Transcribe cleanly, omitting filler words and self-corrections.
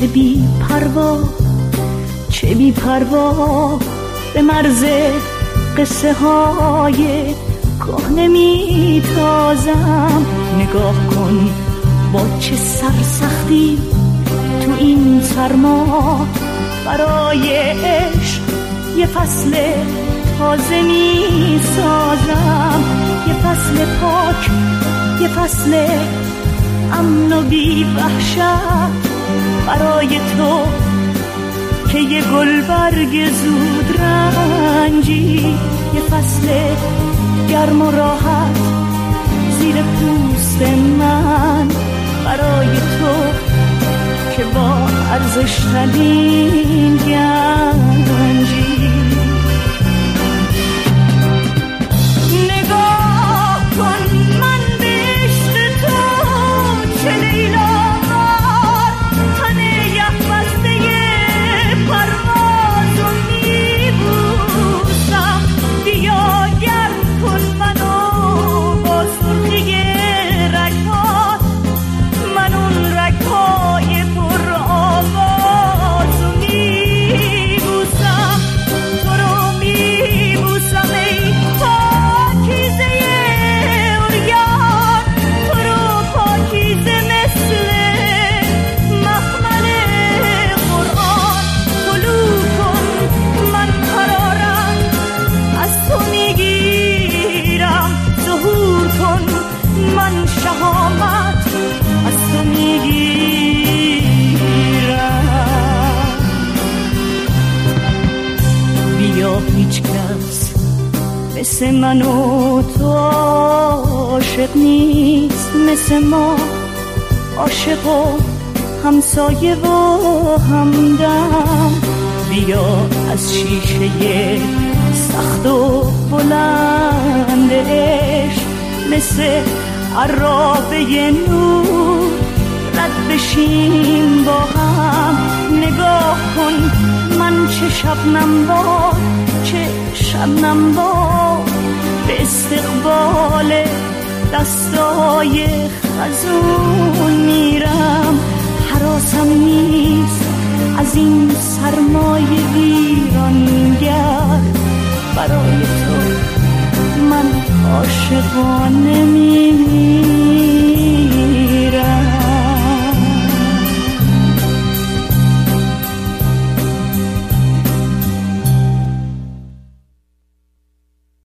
چه بی پروا به مرز قصه های کهنه می تازم. نگاه کن با چه سرسختی تو این سرما برای عشق یه فصل تازه می سازم. یه فصل پاک، یه فصل امن و بی وحشت برای تو که یه گلبرگ زود رنجی. یه فصل گرم و راحت زیر پوست من برای تو که با ارزش ترین گنجی. نگاه کن من به عشق تو چه لیلا وار، تن یخ بسته پروازو میبوسم. بیا گرم کن منو با سرخی رگ‌هات، من اون رگ‌های پر آوازو میبوسم. تو رو میبوسم ای پاکیزه عریان، تو رو پاکیزه مثل مخمل قرآن. طلوع کن من قرارم از تو میگیرم، ظهور کن من شهامت از تو میگیرم. بیا هیچ کس مثل من و تو عاشق نیست، مثل ما عاشق و همسایه و همدم. بیا از شیشه سخت و بلند عشق مثل عرابه نور رد بشیم با هم. نگاه کن من چه شبنم به استقبال دستای خزون میرم. حراسم نیست از این سرمای ویرانگر، برای تو من عاشقانه میمیرم.